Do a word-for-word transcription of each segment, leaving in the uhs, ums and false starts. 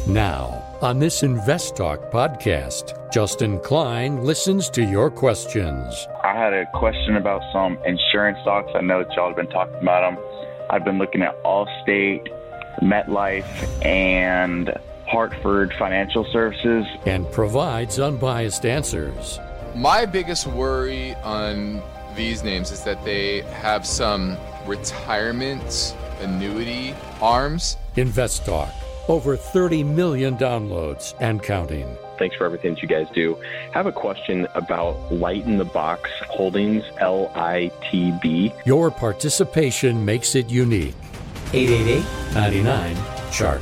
Now, on this Invest Talk podcast, Justin Klein listens to your questions. I had a question about some insurance stocks. I know that y'all have been talking about them. I've been looking at Allstate, MetLife, and Hartford Financial Services. And provides unbiased answers. My biggest worry on these names is that they have some retirement annuity arms. Invest Talk. Over thirty million downloads and counting. Thanks for everything that you guys do. I have a question about Light in the Box Holdings, L I T B. Your participation makes it unique. eight eight eight, nine nine, chart.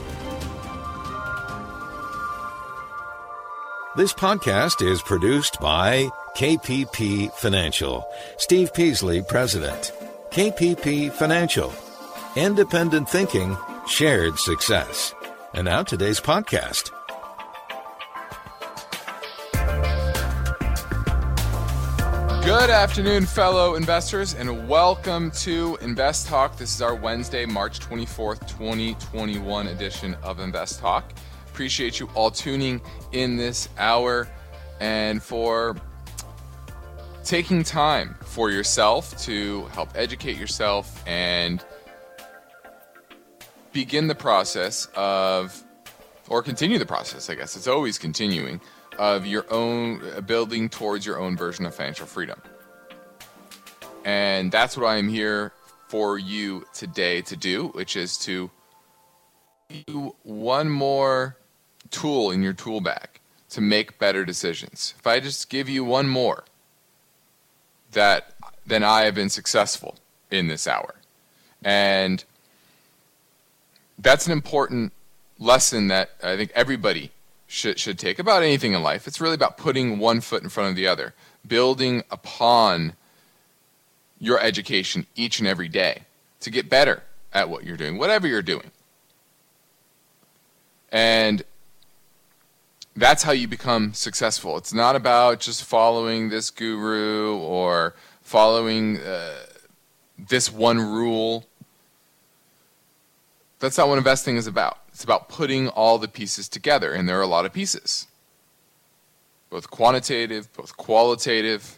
This podcast is produced by K P P Financial. Steve Peasley, President. K P P Financial. Independent thinking, shared success. And now today's podcast. Good afternoon, fellow investors, and welcome to Invest Talk. This is our Wednesday, March twenty-fourth, twenty twenty-one edition of Invest Talk. Appreciate you all tuning in this hour and for taking time for yourself to help educate yourself and begin the process of, or continue the process, I guess, it's always continuing, of your own, building towards your own version of financial freedom. And that's what I am here for you today to do, which is to do one more tool in your tool bag to make better decisions. If I just give you one more, that then I have been successful in this hour. And that's an important lesson that I think everybody should should take about anything in life. It's really about putting one foot in front of the other, building upon your education each and every day to get better at what you're doing, whatever you're doing. And that's how you become successful. It's not about just following this guru or following uh, this one rule. That's not what investing is about. It's about putting all the pieces together, and there are a lot of pieces, both quantitative, both qualitative.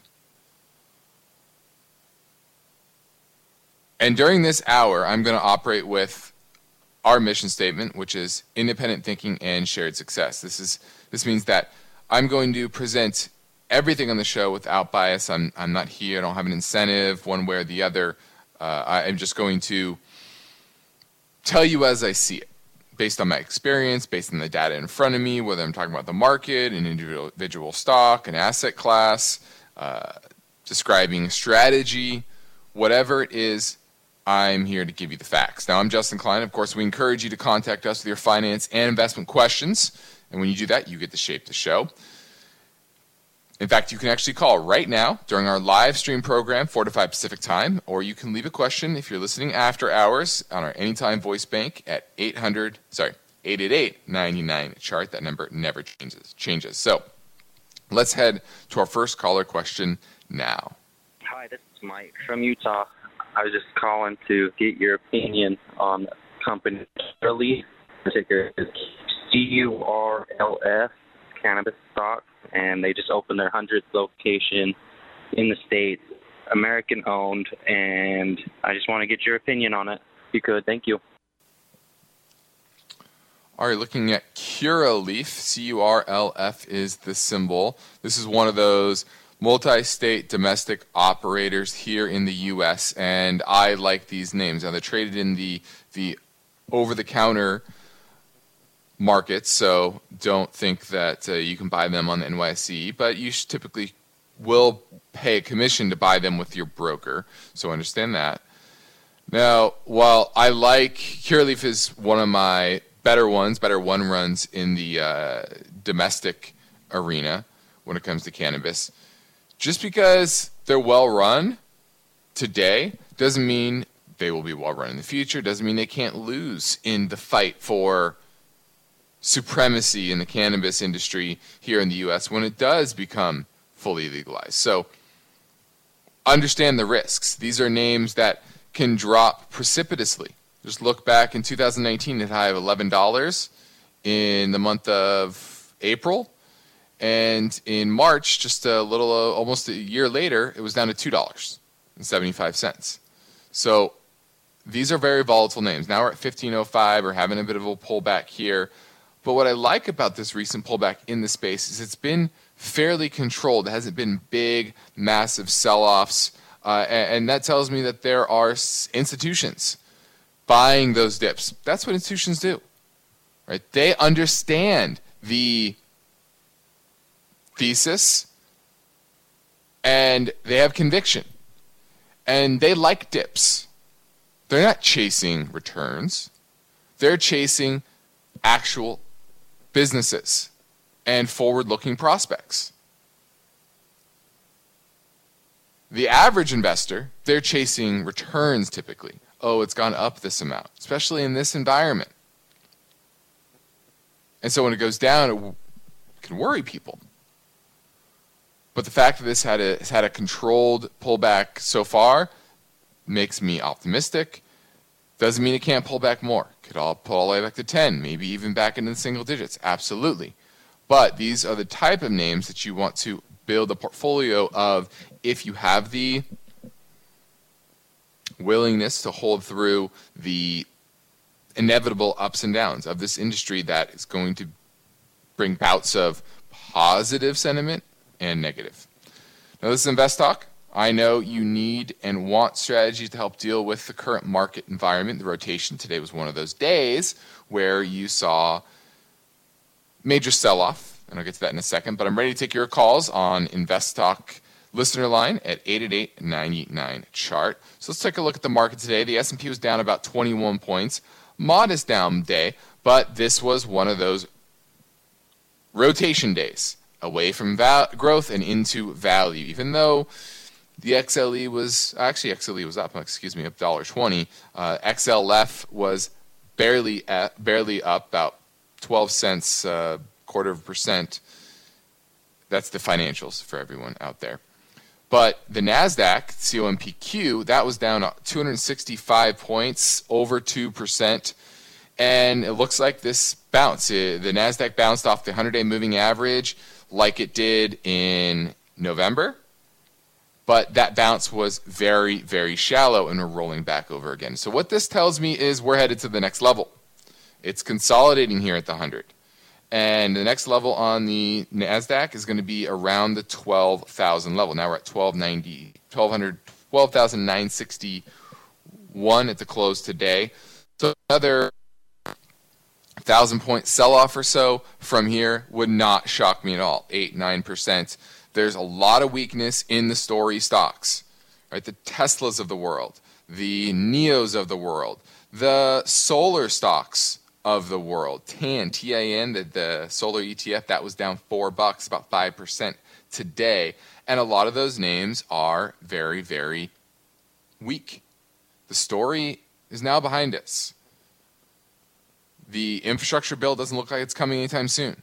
And during this hour, I'm going to operate with our mission statement, which is independent thinking and shared success. This is this means that I'm going to present everything on the show without bias. I'm I'm not here. I don't have an incentive one way or the other. Uh, I'm just going to tell you as I see it, based on my experience, based on the data in front of me, whether I'm talking about the market, an individual stock, an asset class, uh, describing a strategy, whatever it is, I'm here to give you the facts. Now, I'm Justin Klein. Of course, we encourage you to contact us with your finance and investment questions. And when you do that, you get to shape the show. In fact, you can actually call right now during our live stream program, four to five Pacific time, or you can leave a question if you're listening after hours on our Anytime Voice Bank at eight hundred, sorry, eight eight eight, nine nine, chart. That number never changes. changes. So let's head to our first caller question now. Hi, this is Mike from Utah. I was just calling to get your opinion on the company Curaleaf. The ticker is C U R L F, cannabis stock. And they just opened their hundredth location in the States, American-owned, and I just want to get your opinion on it, if you could. Thank you. All right, looking at Curaleaf, C U R L F is the symbol. This is one of those multi-state domestic operators here in the U S, and I like these names. Now, they're traded in the the over-the-counter markets, so don't think that uh, you can buy them on the N Y S E, but you should typically will pay a commission to buy them with your broker, so understand that. Now, while I like, Curaleaf is one of my better ones, better one runs in the uh, domestic arena when it comes to cannabis, just because they're well run today doesn't mean they will be well run in the future, doesn't mean they can't lose in the fight for supremacy in the cannabis industry here in the U S when it does become fully legalized. So understand the risks. These are names that can drop precipitously. Just look back in two thousand nineteen at a high of eleven dollars in the month of April. And in March, just a little, uh, almost a year later, it was down to two dollars and seventy-five cents. So these are very volatile names. Now we're at fifteen oh five. We're having a bit of a pullback here. But what I like about this recent pullback in the space is it's been fairly controlled. It hasn't been big, massive sell-offs. Uh, and, and that tells me that there are institutions buying those dips. That's what institutions do, right? They understand the thesis and they have conviction. And they like dips. They're not chasing returns. They're chasing actual businesses and forward-looking prospects. The average investor, they're chasing returns typically. Oh, it's gone up this amount, especially in this environment. And so when it goes down, it can worry people. But the fact that this had a, has had a controlled pullback so far makes me optimistic. Doesn't mean it can't pull back more. Could all pull all the way back to ten, maybe even back into the single digits. Absolutely. But these are the type of names that you want to build a portfolio of if you have the willingness to hold through the inevitable ups and downs of this industry that is going to bring bouts of positive sentiment and negative. Now, this is Invest Talk. I know you need and want strategies to help deal with the current market environment. The rotation today was one of those days where you saw major sell-off, and I'll get to that in a second. But I'm ready to take your calls on Invest Talk listener line at eight eight eight, nine eight nine, C H A R T. So let's take a look at the market today. The S and P was down about twenty-one points. Modest down day, but this was one of those rotation days away from val- growth and into value, even though the X L E was, actually X L E was up, excuse me, up one dollar twenty. Uh, X L F was barely at, barely up, about twelve cents, uh, quarter of a percent. That's the financials for everyone out there. But the NASDAQ, C O M P Q, that was down two hundred sixty-five points, over two percent. And it looks like this bounce. Uh, the NASDAQ bounced off the hundred-day moving average like it did in November. But that bounce was very, very shallow, and we're rolling back over again. So what this tells me is we're headed to the next level. It's consolidating here at the one hundred. And the next level on the NASDAQ is going to be around the twelve thousand level. Now we're at twelve ninety, twelve hundred, twelve thousand nine hundred sixty-one at the close today. So another one thousand point sell-off or so from here would not shock me at all, eight, nine percent. There's a lot of weakness in the story stocks, right? The Teslas of the world, the Neos of the world, the solar stocks of the world. T A N, T A N, the, the solar E T F, that was down four bucks, about five percent today. And a lot of those names are very, very weak. The story is now behind us. The infrastructure bill doesn't look like it's coming anytime soon.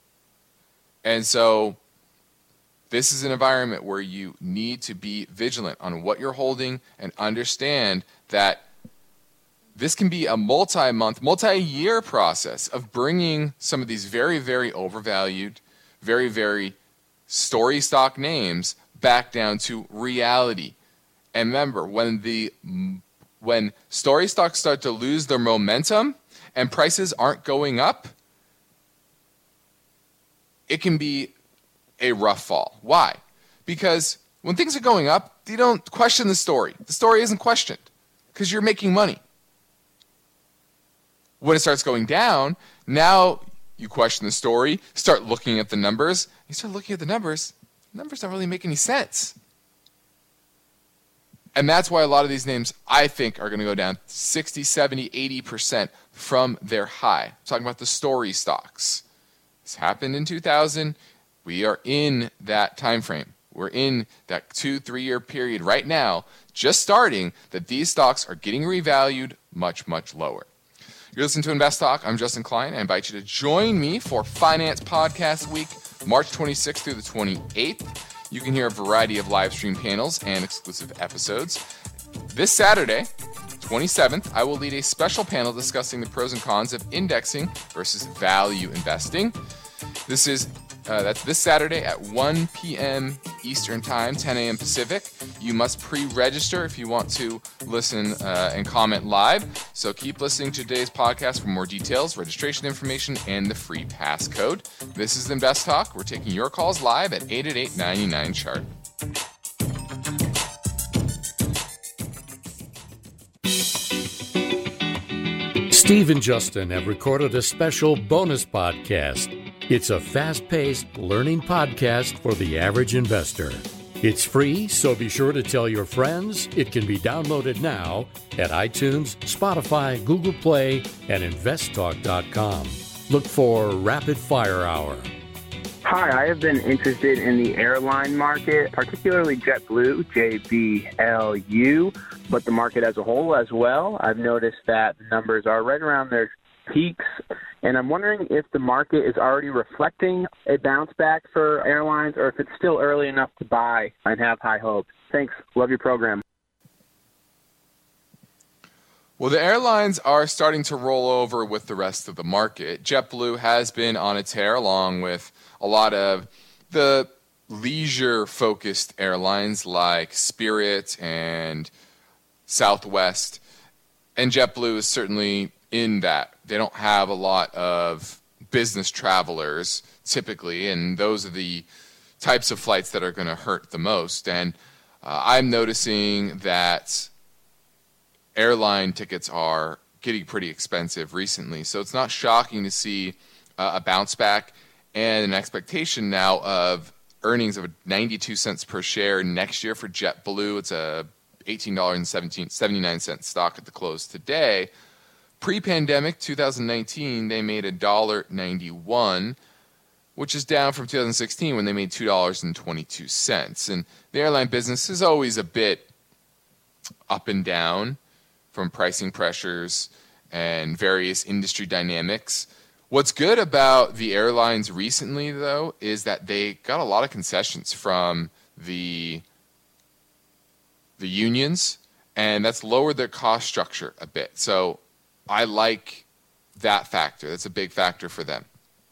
And so this is an environment where you need to be vigilant on what you're holding and understand that this can be a multi-month, multi-year process of bringing some of these very, very overvalued, very, very story stock names back down to reality. And remember, when the when story stocks start to lose their momentum and prices aren't going up, it can be a rough fall. Why? Because when things are going up, you don't question the story. The story isn't questioned because you're making money. When it starts going down, now you question the story, start looking at the numbers. You start looking at the numbers, the numbers don't really make any sense. And that's why a lot of these names, I think, are going to go down sixty, seventy, eighty percent from their high. I'm talking about the story stocks. This happened in two thousand. We are in that time frame. We're in that two, three-year period right now, just starting, that these stocks are getting revalued much, much lower. You're listening to Invest Talk. I'm Justin Klein. I invite you to join me for Finance Podcast Week, March twenty-sixth through the twenty-eighth. You can hear a variety of live stream panels and exclusive episodes. This Saturday, twenty-seventh, I will lead a special panel discussing the pros and cons of indexing versus value investing. This is uh, that's this Saturday at one p.m. Eastern Time, ten a.m. Pacific. You must pre-register if you want to listen uh, and comment live. So keep listening to today's podcast for more details, registration information, and the free passcode. This is Invest Talk. We're taking your calls live at eight eight eight, nine nine, chart. Steve and Justin have recorded a special bonus podcast. It's a fast-paced learning podcast for the average investor. It's free, so be sure to tell your friends. It can be downloaded now at iTunes, Spotify, Google Play, and invest talk dot com. Look for Rapid Fire Hour. Hi, I have been interested in the airline market, particularly JetBlue, J B L U, but the market as a whole as well. I've noticed that the numbers are right around their peaks, and I'm wondering if the market is already reflecting a bounce back for airlines or if it's still early enough to buy and have high hopes. Thanks. Love your program. Well, the airlines are starting to roll over with the rest of the market. JetBlue has been on a tear along with a lot of the leisure-focused airlines like Spirit and Southwest. And JetBlue is certainly in that. They don't have a lot of business travelers typically, and those are the types of flights that are going to hurt the most. And uh, I'm noticing that airline tickets are getting pretty expensive recently. So it's not shocking to see uh, a bounce back and an expectation now of earnings of ninety-two cents per share next year for JetBlue. It's a eighteen dollars and seventy-nine cents stock at the close today. Pre-pandemic, two thousand nineteen, they made one dollar and ninety-one cents, which is down from two thousand sixteen when they made two dollars and twenty-two cents. And the airline business is always a bit up and down from pricing pressures and various industry dynamics. What's good about the airlines recently, though, is that they got a lot of concessions from the, the unions, and that's lowered their cost structure a bit. So I like that factor. That's a big factor for them.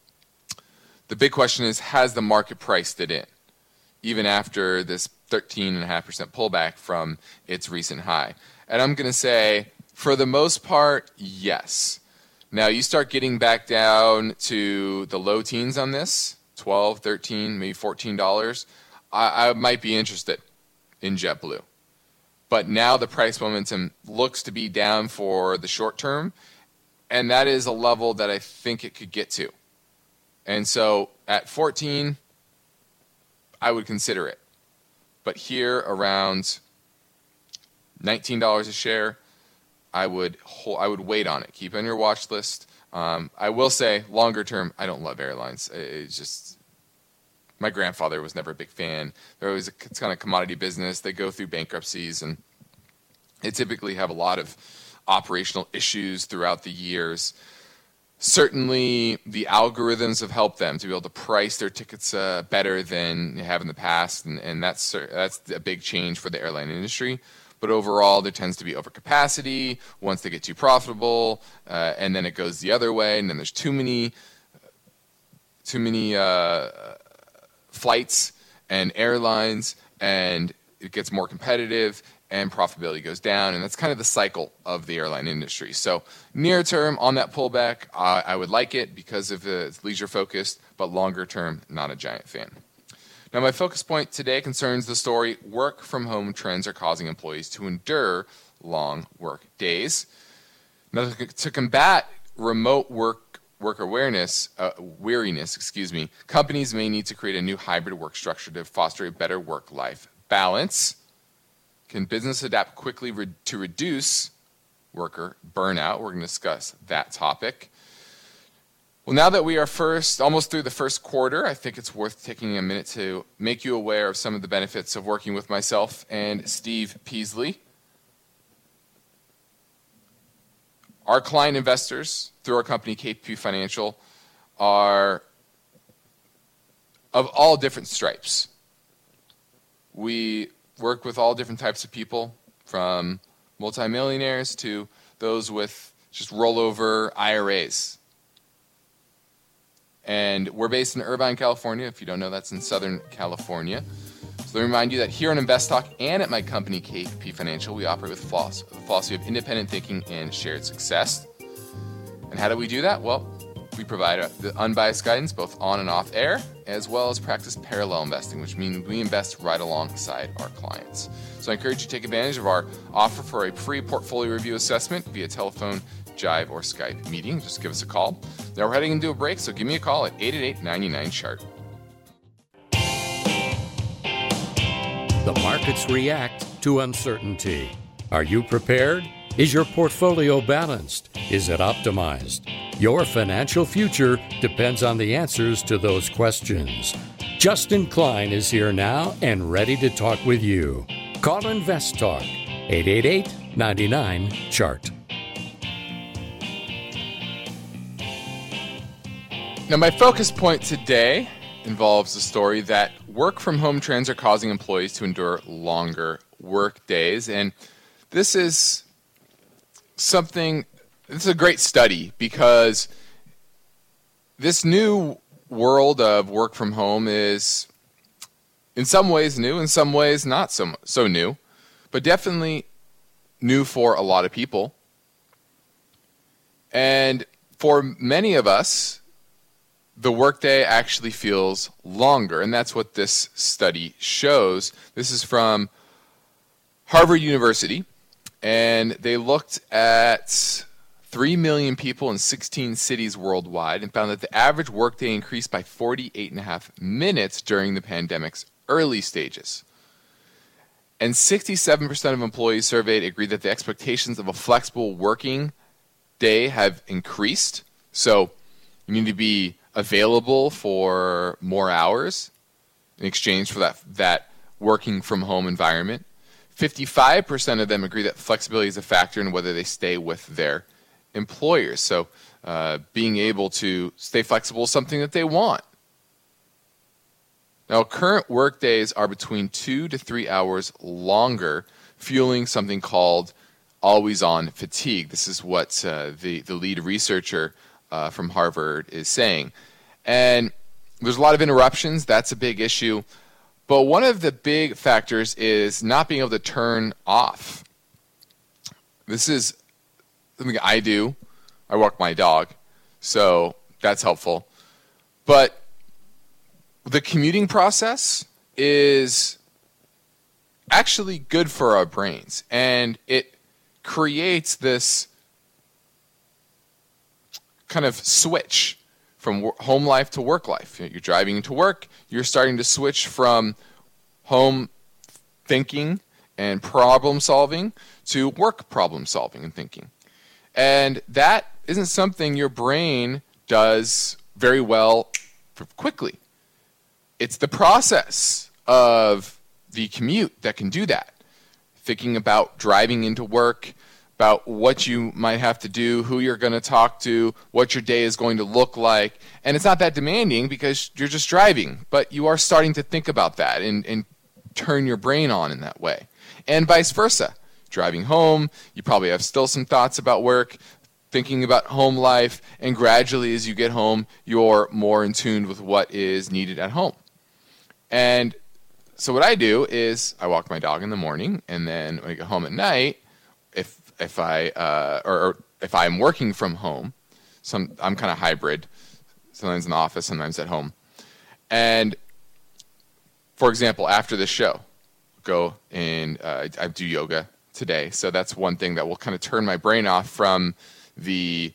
The big question is, has the market priced it in, even after this thirteen point five percent pullback from its recent high? And I'm going to say, for the most part, yes. Now, you start getting back down to the low teens on this, twelve, thirteen, maybe fourteen dollars, I, I might be interested in JetBlue. But now the price momentum looks to be down for the short term, and that is a level that I think it could get to. And so at fourteen, I would consider it. But here around nineteen dollars a share, I would hold, I would wait on it. Keep it on your watch list. Um, I will say, longer term, I don't love airlines. It's just, my grandfather was never a big fan. They're always a, it's kind of commodity business. They go through bankruptcies, and they typically have a lot of operational issues throughout the years. Certainly, the algorithms have helped them to be able to price their tickets uh, better than they have in the past, and, and that's that's a big change for the airline industry. But overall, there tends to be overcapacity once they get too profitable, uh, and then it goes the other way, and then there's too many, too many uh, flights and airlines, and it gets more competitive, and profitability goes down, and that's kind of the cycle of the airline industry. So near term, on that pullback, uh, I would like it because of the it's leisure focused, but longer term, not a giant fan. Now, my focus point today concerns the story, work from home trends are causing employees to endure long work days. Now, to combat remote work work awareness, uh, weariness, excuse me, companies may need to create a new hybrid work structure to foster a better work-life balance. Can business adapt quickly re- to reduce worker burnout? We're going to discuss that topic. Well, now that we are first, almost through the first quarter, I think it's worth taking a minute to make you aware of some of the benefits of working with myself and Steve Peasley. Our client investors through our company, K P P Financial, are of all different stripes. We work with all different types of people, from multimillionaires to those with just rollover I R As. And we're based in Irvine, California. If you don't know, that's in Southern California. So let me remind you that here on Invest Talk and at my company, K P P Financial, we operate with the philosophy of independent thinking and shared success. And how do we do that? Well, we provide a, the unbiased guidance both on and off air, as well as practice parallel investing, which means we invest right alongside our clients. So I encourage you to take advantage of our offer for a free portfolio review assessment via telephone, Jive, or Skype meeting. Just give us a call. Now we're heading into a break, so give me a call at eight eight eight, nine nine, C H A R T. The markets react to uncertainty. Are you prepared? Is your portfolio balanced? Is it optimized? Your financial future depends on the answers to those questions. Justin Klein is here now and ready to talk with you. Call Invest Talk, eight eight eight, nine nine, C H A R T. Now, my focus point today involves the story that work-from-home trends are causing employees to endure longer work days. And this is something, this is a great study because this new world of work from home is in some ways new, in some ways not so, so new, but definitely new for a lot of people. And for many of us, the workday actually feels longer, and that's what this study shows. This is from Harvard University, and they looked at three million people in sixteen cities worldwide and found that the average workday increased by forty-eight and a half minutes during the pandemic's early stages. And sixty-seven percent of employees surveyed agreed that the expectations of a flexible working day have increased. So you need to be available for more hours in exchange for that that working from home environment. fifty-five percent of them agree that flexibility is a factor in whether they stay with their employers. So uh, being able to stay flexible is something that they want. Now, current work days are between two to three hours longer, fueling something called always-on fatigue. This is what uh, the, the lead researcher Uh, from Harvard is saying. And there's a lot of interruptions. That's a big issue. But one of the big factors is not being able to turn off. This is something I do. I walk my dog, so that's helpful. But the commuting process is actually good for our brains, and it creates this kind of switch from home life to work life. You're driving into work, you're starting to switch from home thinking and problem solving to work problem solving and thinking. And that isn't something your brain does very well quickly. It's the process of the commute that can do that. Thinking about driving into work, about what you might have to do, who you're going to talk to, what your day is going to look like. And it's not that demanding because you're just driving, but you are starting to think about that and, and turn your brain on in that way. And vice versa. Driving home, you probably have still some thoughts about work, thinking about home life, and gradually as you get home, you're more in tune with what is needed at home. And so what I do is I walk my dog in the morning, and then when I get home at night, if if I uh, or, or if I'm working from home, some I'm kind of hybrid, sometimes in the office, sometimes at home. And for example, after the show, go and uh, I do yoga today, so that's one thing that will kind of turn my brain off from the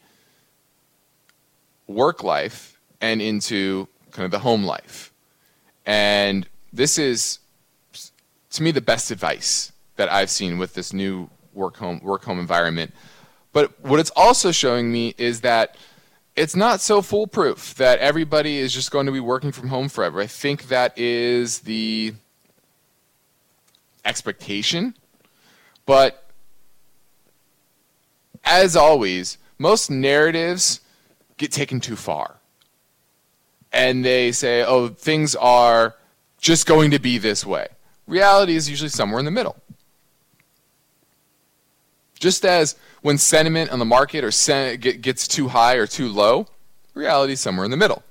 work life and into kind of the home life. And this is, to me, the best advice that I've seen with this new work home work home environment. But what it's also showing me is that it's not so foolproof that everybody is just going to be working from home forever. I think that is the expectation. But as always, most narratives get taken too far. And they say, oh, things are just going to be this way. Reality is usually somewhere in the middle. Just as when sentiment on the market or sen- gets too high or too low, reality is somewhere in the middle.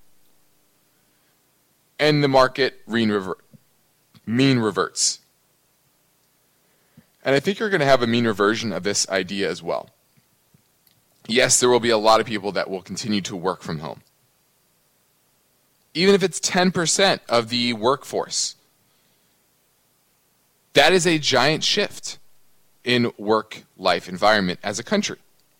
And the market mean, rever- mean reverts. And I think you're going to have a mean reversion of this idea as well. Yes, there will be a lot of people that will continue to work from home. Even if it's ten percent of the workforce. That is a giant shift in work-life environment as a country.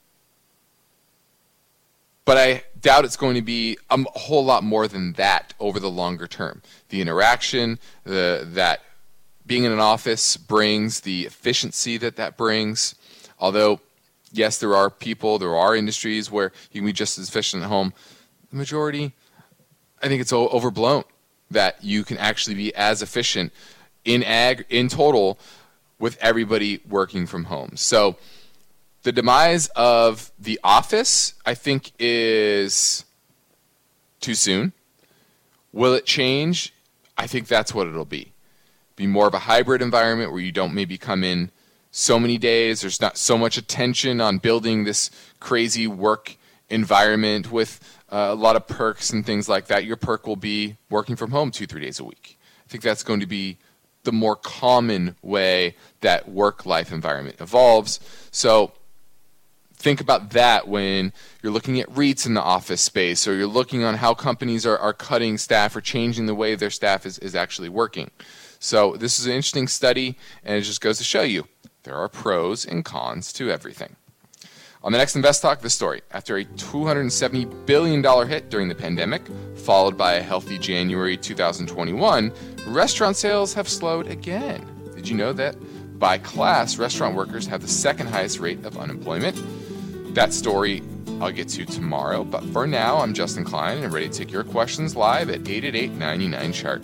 But I doubt it's going to be a whole lot more than that over the longer term. The interaction, the, that being in an office brings, the efficiency that that brings. Although, yes, there are people, there are industries where you can be just as efficient at home. The majority, I think it's overblown that you can actually be as efficient in ag in total with everybody working from home. So the demise of the office, I think, is too soon. Will it change? I think that's what it'll be. Be more of a hybrid environment where you don't maybe come in so many days. There's not so much attention on building this crazy work environment with uh, a lot of perks and things like that. Your perk will be working from home two, three days a week. I think that's going to be the more common way that work-life environment evolves. So think about that when you're looking at REITs in the office space, or you're looking on how companies are, are cutting staff or changing the way their staff is, is actually working. So this is an interesting study, and it just goes to show you there are pros and cons to everything. On the next Invest Talk, this story. After a two hundred seventy billion dollars hit during the pandemic, followed by a healthy January two thousand twenty-one, restaurant sales have slowed again. Did you know that by class, restaurant workers have the second highest rate of unemployment? That story I'll get to tomorrow, but for now, I'm Justin Klein, and I'm ready to take your questions live at eight eight eight, nine nine, chart.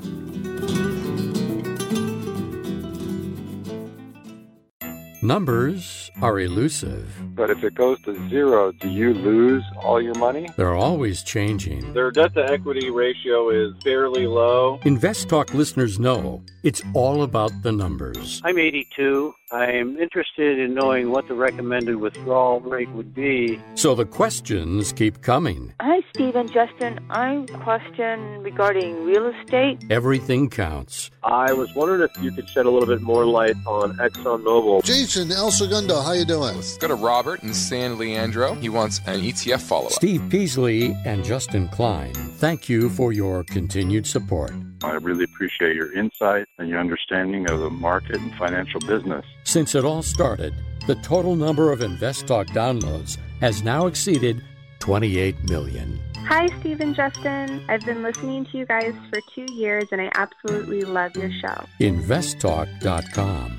Numbers are elusive. But if it goes to zero, do you lose all your money? They're always changing. Their debt-to-equity ratio is fairly low. Invest Talk listeners know it's all about the numbers. I'm eighty-two. I'm interested in knowing what the recommended withdrawal rate would be. So the questions keep coming. Hi, Steve and Justin. I have a question regarding real estate. Everything counts. I was wondering if you could shed a little bit more light on ExxonMobil. Jason, El Segundo, how you doing? Let's go to Robert in San Leandro. He wants an E T F follow-up. Steve Peasley and Justin Klein, thank you for your continued support. I really appreciate your insight and your understanding of the market and financial business. Since it all started, the total number of Invest Talk downloads has now exceeded twenty-eight million. Hi, Steve and Justin. I've been listening to you guys for two years, and I absolutely love your show. invest talk dot com.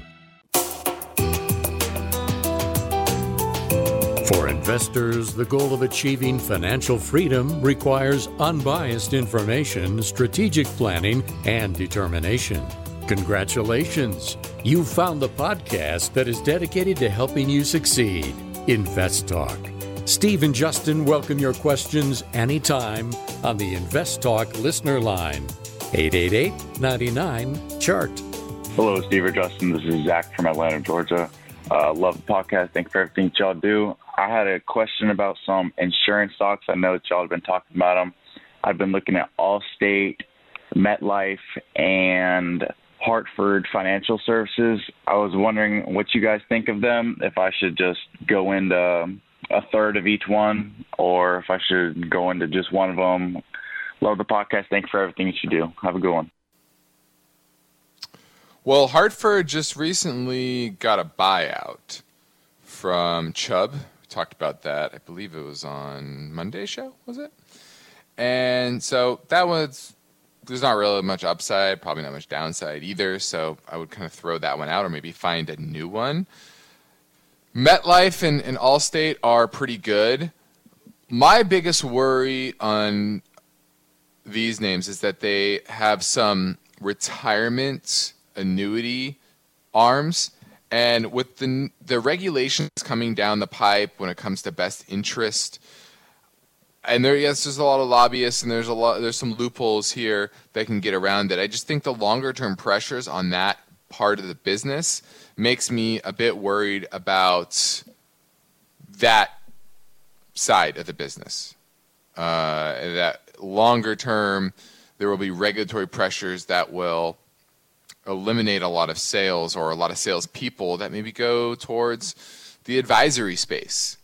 For investors, the goal of achieving financial freedom requires unbiased information, strategic planning, and determination. Congratulations! You've found the podcast that is dedicated to helping you succeed. Invest Talk. Steve and Justin welcome your questions anytime on the Invest Talk listener line. eight eight eight, nine nine, chart. Hello, Steve or Justin. This is Zach from Atlanta, Georgia. Uh, love the podcast. Thanks for everything that y'all do. I had a question about some insurance stocks. I know that y'all have been talking about them. I've been looking at Allstate, MetLife, and Hartford Financial Services. I was wondering what you guys think of them, if I should just go into a third of each one, or if I should go into just one of them. Love the podcast. Thanks for everything that you do. Have a good one. Well, Hartford just recently got a buyout from Chubb. We talked about that. I believe it was on Monday's show, was it? And so that was, there's not really much upside, probably not much downside either. So I would kind of throw that one out or maybe find a new one. MetLife and, and Allstate are pretty good. My biggest worry on these names is that they have some retirement annuity arms, and with the the regulations coming down the pipe when it comes to best interest, and there yes there's a lot of lobbyists and there's a lot there's some loopholes here that can get around it. I just think the longer term pressures on that part of the business makes me a bit worried about that side of the business. Uh, that longer term, there will be regulatory pressures that will eliminate a lot of sales or a lot of salespeople that maybe go towards the advisory space,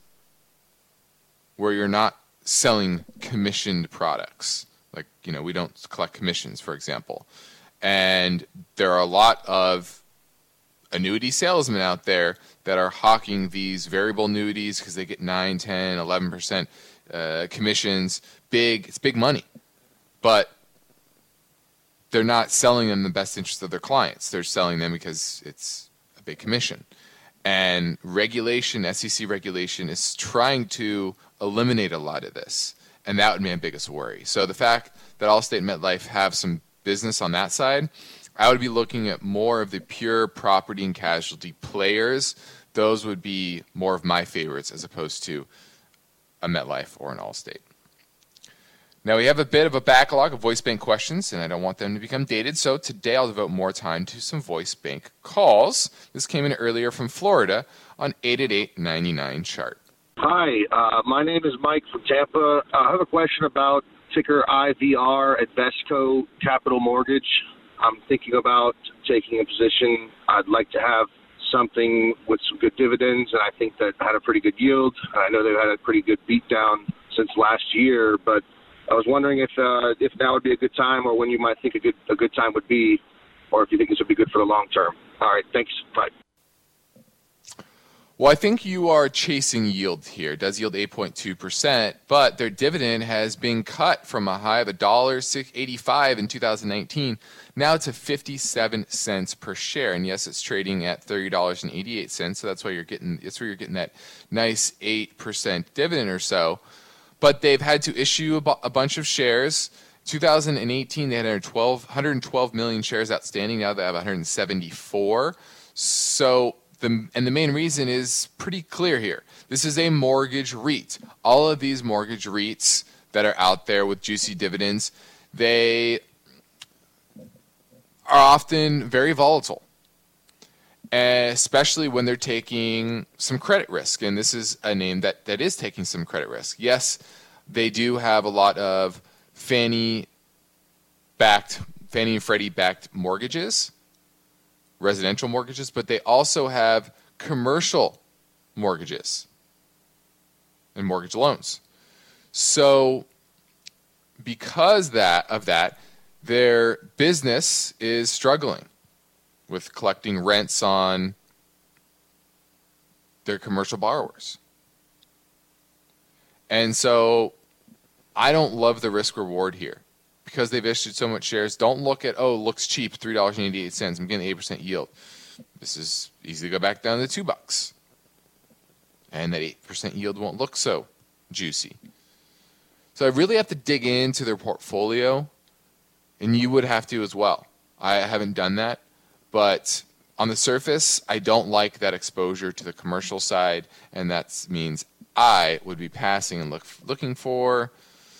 where you're not selling commissioned products. Like, you know, we don't collect commissions, for example. And there are a lot of annuity salesmen out there that are hawking these variable annuities because they get nine, ten, eleven percent uh, commissions. Big, it's big money. But they're not selling them in the best interest of their clients. They're selling them because it's a big commission. And regulation, S E C regulation, is trying to eliminate a lot of this. And that would be my biggest worry. So the fact that Allstate and MetLife have some business on that side, I would be looking at more of the pure property and casualty players. Those would be more of my favorites as opposed to a MetLife or an Allstate. Now, we have a bit of a backlog of voice bank questions, and I don't want them to become dated, so today I'll devote more time to some voice bank calls. This came in earlier from Florida on eight eight eight, nine nine, chart. Hi, uh, my name is Mike from Tampa. Uh, I have a question about ticker I V R at Vesco Capital Mortgage. I'm thinking about taking a position. I'd like to have something with some good dividends, and I think that had a pretty good yield. I know they've had a pretty good beat down since last year, but I was wondering if uh, if now would be a good time, or when you might think a good a good time would be, or if you think this would be good for the long term. All right, thanks. Bye. Well, I think you are chasing yield here. It does yield eight point two percent, but their dividend has been cut from a high of one dollar eighty-five in two thousand nineteen now to fifty-seven cents per share. And yes, it's trading at thirty dollars and eighty-eight cents, so that's why you're getting that's where you're getting that nice eight percent dividend or so. But they've had to issue a, bu- a bunch of shares. two thousand eighteen, they had one hundred twelve million shares outstanding. Now they have one hundred seventy-four. So, the, and the main reason is pretty clear here. This is a mortgage REIT. All of these mortgage REITs that are out there with juicy dividends, they are often very volatile, especially when they're taking some credit risk. And this is a name that, that is taking some credit risk. Yes, they do have a lot of Fannie-backed, Fannie and Freddie-backed mortgages, residential mortgages, but they also have commercial mortgages and mortgage loans. So because that of that, their business is struggling with collecting rents on their commercial borrowers. And so I don't love the risk reward here because they've issued so much shares. Don't look at, oh, it looks cheap, three dollars and eighty-eight cents. I'm getting eight percent yield. This is easy to go back down to two bucks. And that eight percent yield won't look so juicy. So I really have to dig into their portfolio, and you would have to as well. I haven't done that. But on the surface, I don't like that exposure to the commercial side, and that means I would be passing and look, looking for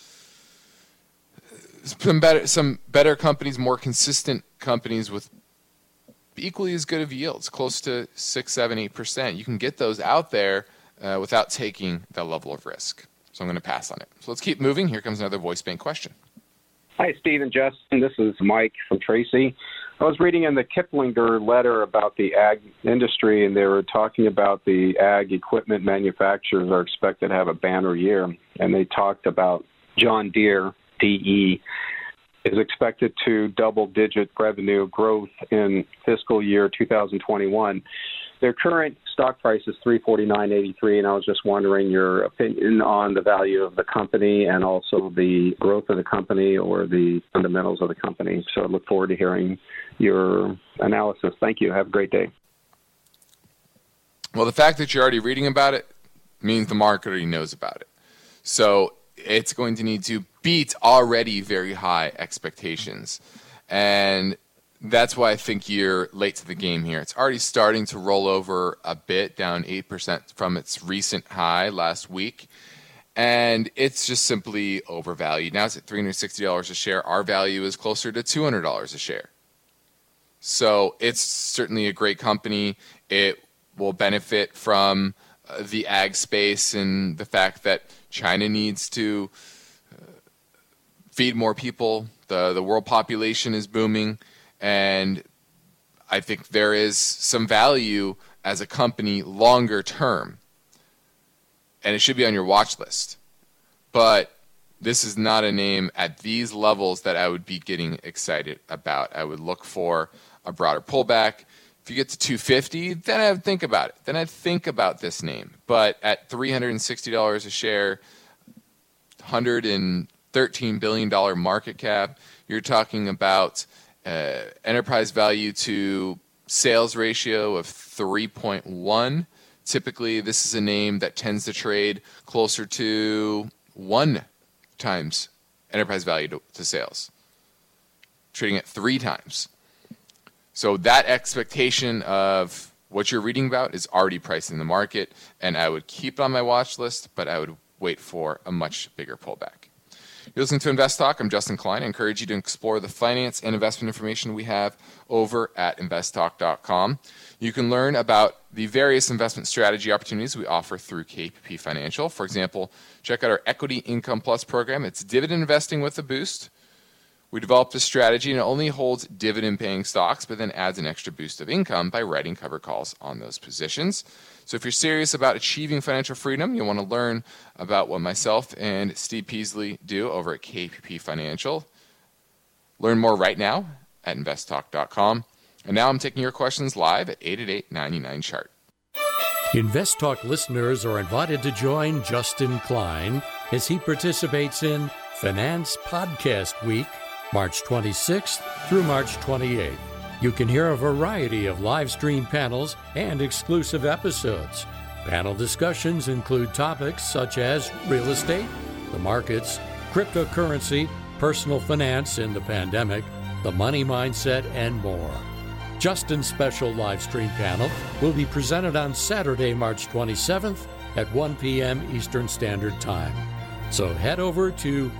some better, some better companies, more consistent companies with equally as good of yields, close to six, seven, eight percent. You can get those out there uh, without taking that level of risk. So I'm going to pass on it. So let's keep moving. Here comes another voice bank question. Hi, Steve and Justin. This is Mike from Tracy. I was reading in the Kiplinger letter about the ag industry, and they were talking about the ag equipment manufacturers are expected to have a banner year, and they talked about John Deere, D E, is expected to double-digit revenue growth in fiscal year two thousand twenty-one. Their current stock price is three forty-nine eighty-three, and I was just wondering your opinion on the value of the company and also the growth of the company or the fundamentals of the company. So I look forward to hearing your analysis. Thank you. Have a great day. Well, the fact that you're already reading about it means the market already knows about it. So it's going to need to beat already very high expectations. And that's why I think you're late to the game here. It's already starting to roll over a bit, down eight percent from its recent high last week. And it's just simply overvalued. Now it's at three hundred sixty dollars a share. Our value is closer to two hundred dollars a share. So it's certainly a great company. It will benefit from uh, the ag space and the fact that China needs to uh, feed more people. The, the world population is booming, and I think there is some value as a company longer term, and it should be on your watch list. But this is not a name at these levels that I would be getting excited about. I would look for a broader pullback. If you get to two fifty, then I'd think about it. Then I'd think about this name. But at three hundred sixty dollars a share, one hundred thirteen billion dollars market cap, you're talking about uh, enterprise value to sales ratio of three point one. Typically, this is a name that tends to trade closer to one times enterprise value to, to sales, trading at three times. So that expectation of what you're reading about is already priced in the market, and I would keep it on my watch list, but I would wait for a much bigger pullback. You're listening to Invest Talk. I'm Justin Klein. I encourage you to explore the finance and investment information we have over at invest talk dot com. You can learn about the various investment strategy opportunities we offer through K P P Financial. For example, check out our Equity Income Plus program. It's dividend investing with a boost. We developed a strategy and it only holds dividend-paying stocks, but then adds an extra boost of income by writing cover calls on those positions. So if you're serious about achieving financial freedom, you'll want to learn about what myself and Steve Peasley do over at K P P Financial. Learn more right now at invest talk dot com. And now I'm taking your questions live at eight eight eight, nine nine, chart. Invest Talk listeners are invited to join Justin Klein as he participates in Finance Podcast Week, March twenty-sixth through March twenty-eighth. You can hear a variety of live stream panels and exclusive episodes. Panel discussions include topics such as real estate, the markets, cryptocurrency, personal finance in the pandemic, the money mindset, and more. Justin's special live stream panel will be presented on Saturday, March twenty-seventh at one p.m. Eastern Standard Time. So head over to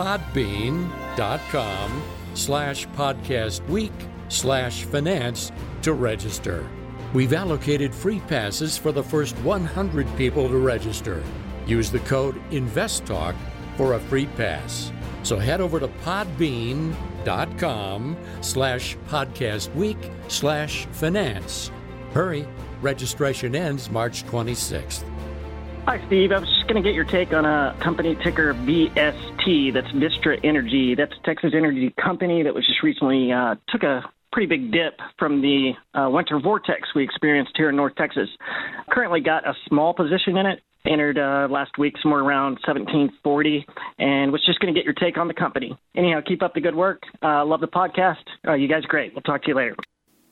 podbean.com slash podcast week slash finance to register. We've allocated free passes for the first one hundred people to register. Use the code INVESTTALK for a free pass. So head over to podbean.com slash podcast week slash finance. Hurry, registration ends March twenty-sixth. Hi, Steve. I was just going to get your take on a company ticker V S T. That's Vistra Energy. That's a Texas energy company that was just recently uh, took a pretty big dip from the uh, winter vortex we experienced here in North Texas. Currently got a small position in it. Entered uh, last week somewhere around seventeen forty, and was just going to get your take on the company. Anyhow, keep up the good work. Uh, love the podcast. Uh, you guys are great. We'll talk to you later.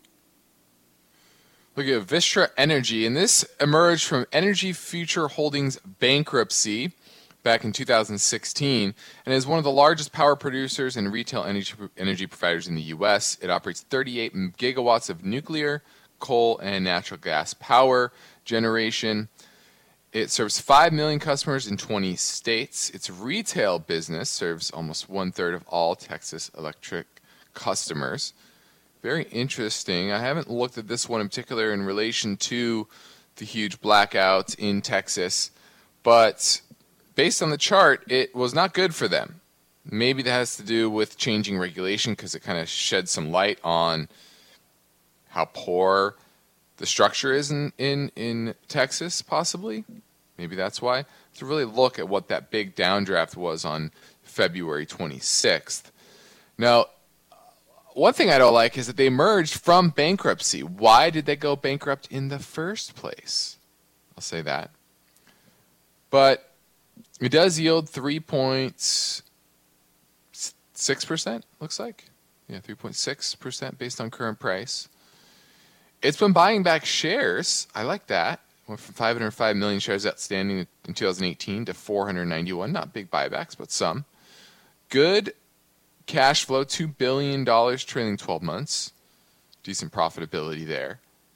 Look at Vistra Energy, and this emerged from Energy Future Holdings bankruptcy back in two thousand sixteen, and is one of the largest power producers and retail energy, energy providers in the U S. It operates thirty-eight gigawatts of nuclear, coal, and natural gas power generation. It serves five million customers in twenty states. Its retail business serves almost one-third of all Texas Electric customers. Very interesting. I haven't looked at this one in particular in relation to the huge blackout in Texas, but based on the chart, it was not good for them. Maybe that has to do with changing regulation because it kind of sheds some light on how poor the structure is in, in, in Texas, possibly. Maybe that's why. To really look at what that big downdraft was on February twenty-sixth. Now, one thing I don't like is that they emerged from bankruptcy. Why did they go bankrupt in the first place? I'll say that. But it does yield three point six percent, looks like. Yeah, three point six percent based on current price. It's been buying back shares. I like that. Went from five hundred five million shares outstanding in two thousand eighteen to four hundred ninety-one. Not big buybacks, but some. Good cash flow, two billion dollars trailing twelve months. Decent profitability there.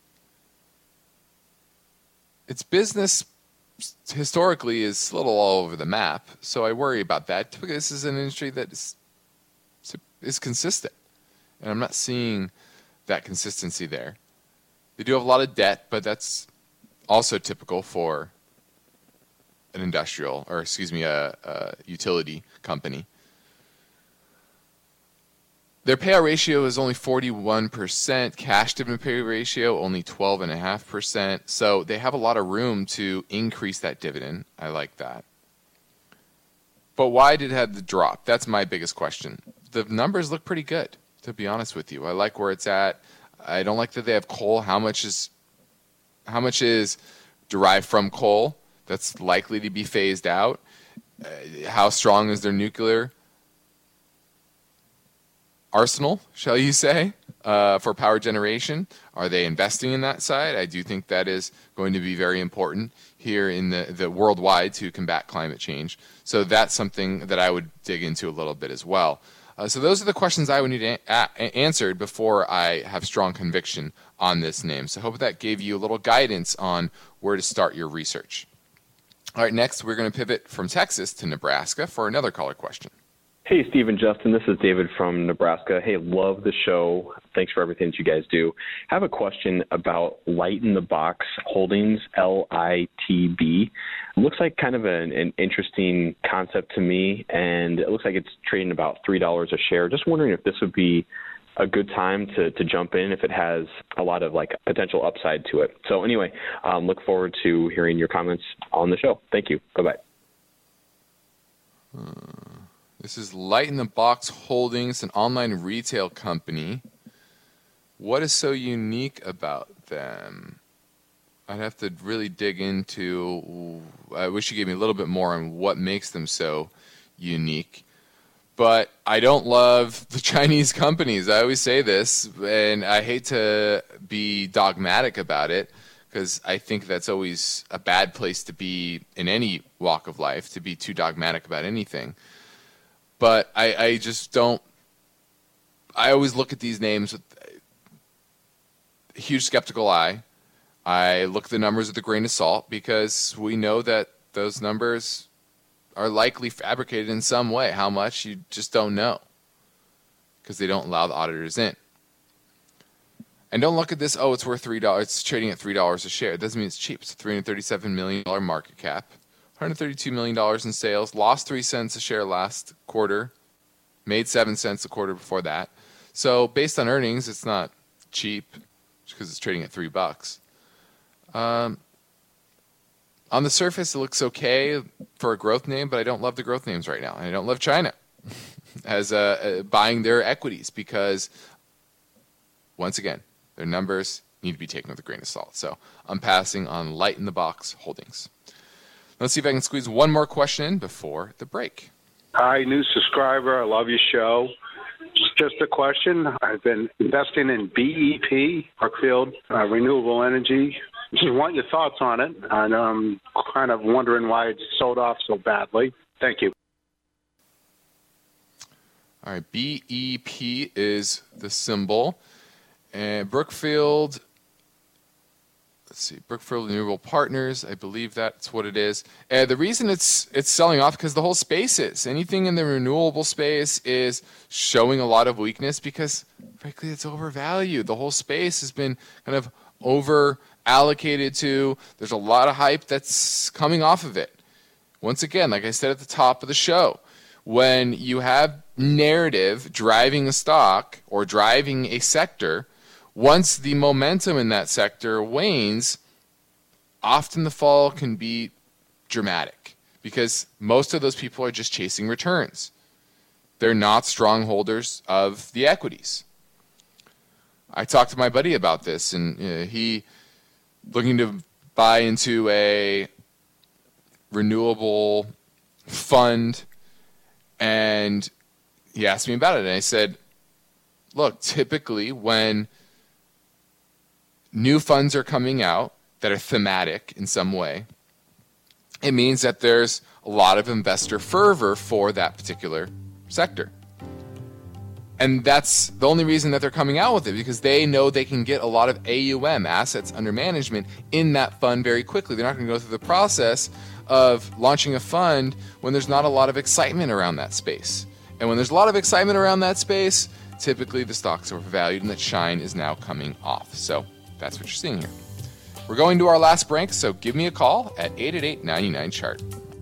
Its business historically is a little all over the map, so I worry about that. Typically, this is an industry that is, is consistent, and I'm not seeing that consistency there. They do have a lot of debt, but that's also typical for an industrial, or excuse me, a, a utility company. Their payout ratio is only forty-one percent. Cash dividend payout ratio only twelve point five percent. So they have a lot of room to increase that dividend. I like that. But why did it have the drop? That's my biggest question. The numbers look pretty good, to be honest with you. I like where it's at. I don't like that they have coal. How much is how much is derived from coal that's likely to be phased out? Uh, how strong is their nuclear arsenal, shall you say, uh, for power generation? Are they investing in that side? I do think that is going to be very important here in the, the worldwide to combat climate change. So that's something that I would dig into a little bit as well. Uh, so those are the questions I would need a- a- answered before I have strong conviction on this name. So I hope that gave you a little guidance on where to start your research. All right, next we're going to pivot from Texas to Nebraska for another caller question. Hey, Steve and Justin. This is David from Nebraska. Hey, love the show. Thanks for everything that you guys do. Have a question about Light in the Box Holdings, L I T B. It looks like kind of an, an interesting concept to me, and it looks like it's trading about three dollars a share. Just wondering if this would be a good time to, to jump in if it has a lot of like potential upside to it. So anyway, um, look forward to hearing your comments on the show. Thank you. Bye-bye. Hmm. This is Light in the Box Holdings, an online retail company. What is so unique about them? I'd have to really dig into. I wish you gave me a little bit more on what makes them so unique. But I don't love the Chinese companies. I always say this, and I hate to be dogmatic about it, because I think that's always a bad place to be in any walk of life, to be too dogmatic about anything. But I, I just don't, I always look at these names with a huge skeptical eye. I look at the numbers with a grain of salt, because we know that those numbers are likely fabricated in some way. How much, you just don't know, because they don't allow the auditors in. And don't look at this, oh, it's worth three dollars, it's trading at three dollars a share. It doesn't mean it's cheap. It's a three hundred thirty-seven million dollars market cap. one hundred thirty-two million dollars in sales, lost three cents a share last quarter, made seven cents a quarter before that. So based on earnings, it's not cheap because it's trading at three bucks. Um, on the surface, it looks okay for a growth name, but I don't love the growth names right now. I don't love China as uh, uh, buying their equities, because once again, their numbers need to be taken with a grain of salt. So I'm passing on Light in the Box Holdings. Let's see if I can squeeze one more question in before the break. Hi, new subscriber. I love your show. Just a question. I've been investing in B E P, Brookfield uh, Renewable Energy. Just want your thoughts on it. And I'm kind of wondering why it's sold off so badly. Thank you. All right, B E P is the symbol. And Brookfield... Let's see, Brookfield Renewable Partners, I believe that's what it is. And the reason it's it's selling off because the whole space is. Anything in the renewable space is showing a lot of weakness because, frankly, it's overvalued. The whole space has been kind of over allocated to. There's a lot of hype that's coming off of it. Once again, like I said at the top of the show, when you have narrative driving a stock or driving a sector, once the momentum in that sector wanes, often the fall can be dramatic because most of those people are just chasing returns. They're not strong holders of the equities. I talked to my buddy about this, and uh, he looking to buy into a renewable fund, and he asked me about it, and I said, look, typically when new funds are coming out that are thematic in some way, it means that there's a lot of investor fervor for that particular sector. And that's the only reason that they're coming out with it, because they know they can get a lot of A U M, assets under management, in that fund very quickly. They're not going to go through the process of launching a fund when there's not a lot of excitement around that space. And when there's a lot of excitement around that space, typically the stocks are overvalued and that shine is now coming off. So that's what you're seeing here. We're going to our last break, so give me a call at eight eight eight, nine nine, chart.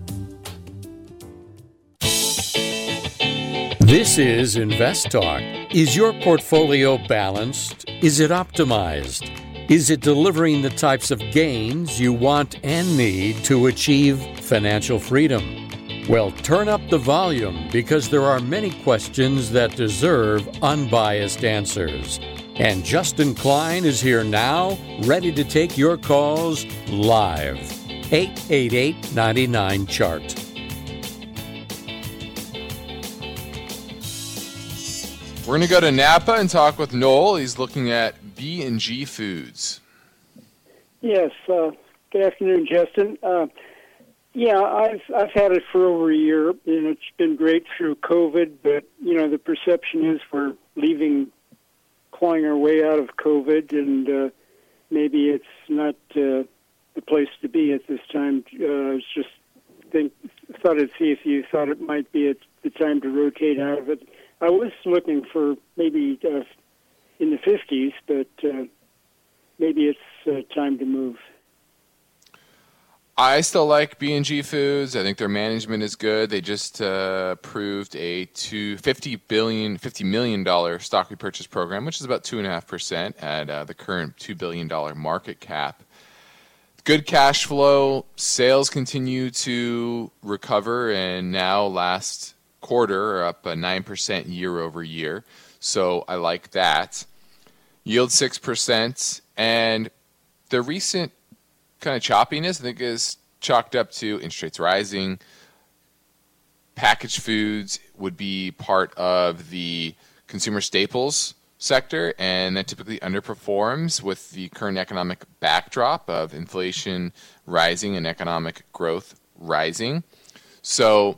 This is Invest Talk. Is your portfolio balanced? Is it optimized? Is it delivering the types of gains you want and need to achieve financial freedom? Well, turn up the volume because there are many questions that deserve unbiased answers. And Justin Klein is here now, ready to take your calls live. eight eight eight, nine nine, chart. We're going to go to Napa and talk with Noel. He's looking at B and G Foods. Yes. Uh, good afternoon, Justin. Uh, yeah, I've I've had it for over a year, and it's been great through COVID. But you know, the perception is we're leaving. Clawing our way out of COVID, and uh, maybe it's not uh, the place to be at this time. Uh, I was just think, thought I'd see if you thought it might be at the time to rotate out of it. I was looking for maybe uh, in the fifties, but uh, maybe it's uh, time to move. I still like B and G Foods. I think their management is good. They just uh, approved a two, fifty billion dollars, fifty million dollars stock repurchase program, which is about two point five percent at uh, the current two billion dollars market cap. Good cash flow. Sales continue to recover, and now last quarter are up uh, nine percent year over year. So I like that. Yield six percent, and the recent kind of choppiness, I think, is chalked up to interest rates rising. Packaged foods would be part of the consumer staples sector, and that typically underperforms with the current economic backdrop of inflation rising and economic growth rising. So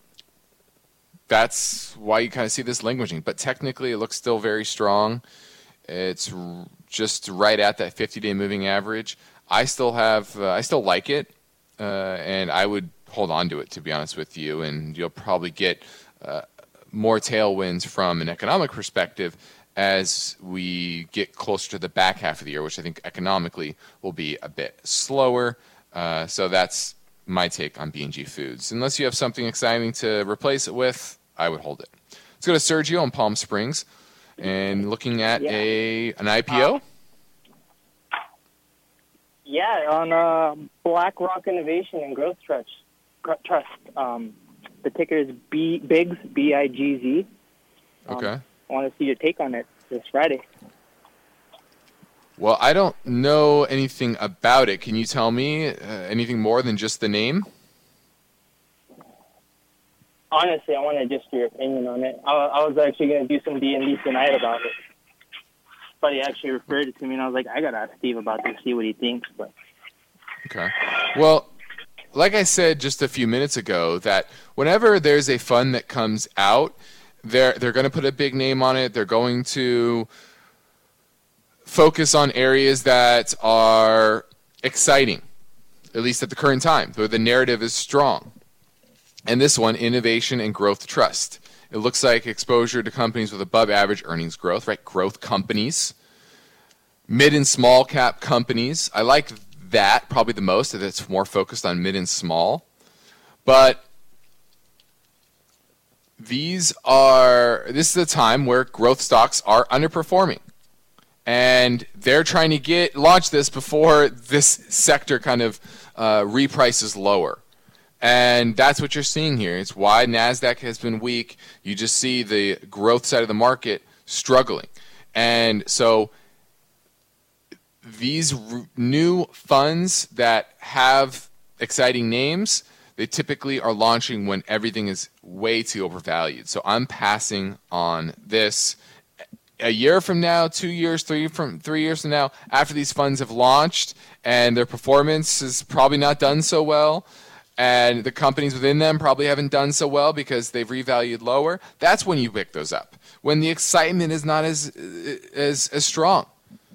that's why you kind of see this languishing. But technically, it looks still very strong. It's just right at that fifty-day moving average. I still have, uh, I still like it, uh, and I would hold on to it, to be honest with you. And you'll probably get uh, more tailwinds from an economic perspective as we get closer to the back half of the year, which I think economically will be a bit slower. Uh, so that's my take on B and G Foods. Unless you have something exciting to replace it with, I would hold it. Let's go to Sergio in Palm Springs and looking at yeah. a an I P O. Uh, Yeah, on uh, BlackRock Innovation and Growth Trust. Trust. Um, the ticker is B, BIGZ, B I G Z. Um, okay. I want to see your take on it this Friday. Well, I don't know anything about it. Can you tell me uh, anything more than just the name? Honestly, I wanted just your opinion on it. I, I was actually going to do some D and D tonight about it. But he actually referred it to me, and I was like, I got to ask Steve about this, see what he thinks. But Okay. Well, like I said just a few minutes ago, that whenever there's a fund that comes out, they're, they're going to put a big name on it. They're going to focus on areas that are exciting, at least at the current time, where the narrative is strong. And this one, Innovation and Growth Trust. It looks like exposure to companies with above average earnings growth, right? Growth companies. Mid and small cap companies. I like that probably the most, that it's more focused on mid and small. But these are, this is a time where growth stocks are underperforming. And they're trying to get, launch this before this sector kind of uh, reprices lower. And that's what you're seeing here. It's why NASDAQ has been weak. You just see the growth side of the market struggling. And so these r- new funds that have exciting names, they typically are launching when everything is way too overvalued. So I'm passing on this. A year from now, two years, three from three years from now, after these funds have launched and their performance is probably not done so well, and the companies within them probably haven't done so well because they've revalued lower, that's when you pick those up, when the excitement is not as as as strong.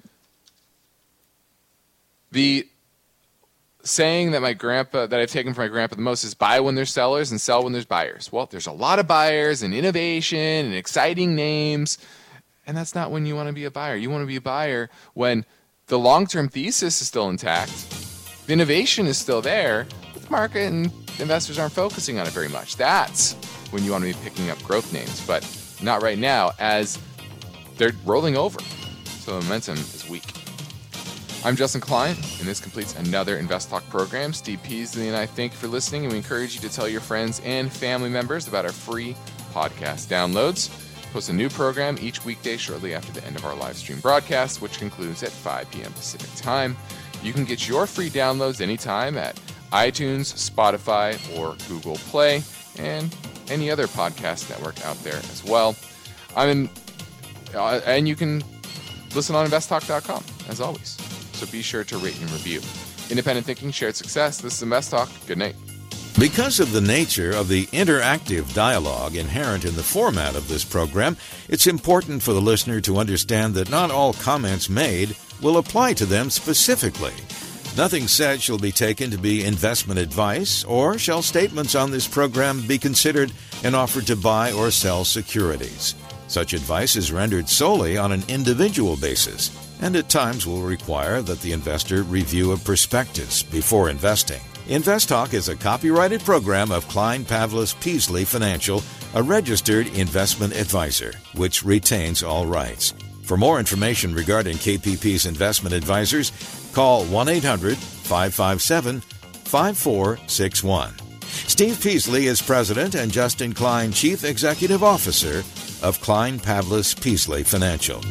The saying that my grandpa, that I've taken from my grandpa the most, is buy when there's sellers and sell when there's buyers. Well, there's a lot of buyers and innovation and exciting names, And that's not when you want to be a buyer. You want to be a buyer when the long-term thesis is still intact, the innovation is still there, but the market and investors aren't focusing on it very much. That's when you want to be picking up growth names, but not right now as they're rolling over. So the momentum is weak. I'm Justin Klein, and this completes another Invest Talk program. Steve Peasley and I thank you for listening, and we encourage you to tell your friends and family members about our free podcast downloads. Post a new program each weekday shortly after the end of our live stream broadcast, which concludes at five p.m. Pacific time. You can get your free downloads anytime at iTunes, Spotify, or Google Play, and any other podcast network out there as well. I'm in, uh, and you can listen on invest talk dot com, as always. So be sure to rate and review. Independent thinking, shared success. This is Invest Talk. Good night. Because of the nature of the interactive dialogue inherent in the format of this program, it's important for the listener to understand that not all comments made will apply to them specifically. Nothing said shall be taken to be investment advice, or shall statements on this program be considered an offer to buy or sell securities. Such advice is rendered solely on an individual basis, and at times will require that the investor review a prospectus before investing. Invest Talk is a copyrighted program of Klein Pavlis Peasley Financial, a registered investment advisor, which retains all rights. For more information regarding K P P's investment advisors, call one eight hundred five five seven five four six one. Steve Peasley is president and Justin Klein chief executive officer of Klein Pavlis Peasley Financial.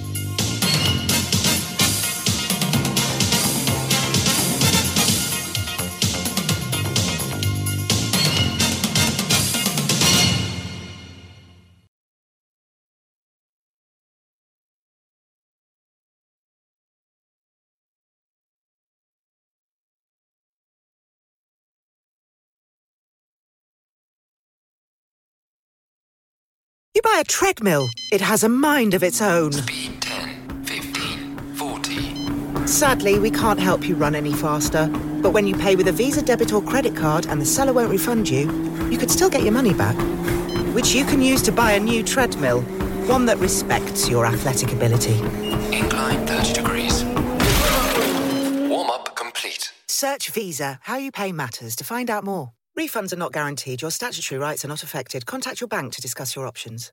You buy a treadmill, it has a mind of its own. Speed ten, fifteen, forty. Sadly, we can't help you run any faster. But when you pay with a Visa debit or credit card and the seller won't refund you, you could still get your money back, which you can use to buy a new treadmill, one that respects your athletic ability. Incline thirty degrees. Warm-up complete. Search Visa. How you pay matters to find out more. Refunds are not guaranteed. Your statutory rights are not affected. Contact your bank to discuss your options.